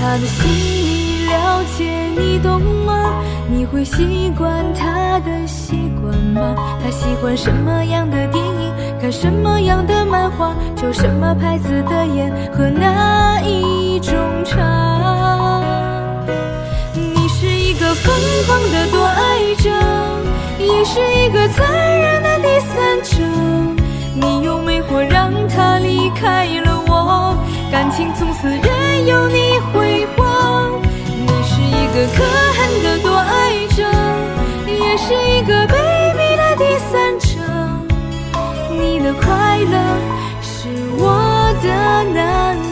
他的心你了解，你懂吗？你会习惯他的习惯吗？他喜欢什么样的电影，看什么样的漫画，抽什么牌子的烟，喝哪一种茶。你是一个疯狂的多爱者，也是一个残忍的第三者。你有没或让他离开了我，感情从此任由你挥霍。你是一个可恨的多爱者，也是一个卑鄙的第三者。你的快乐是我的难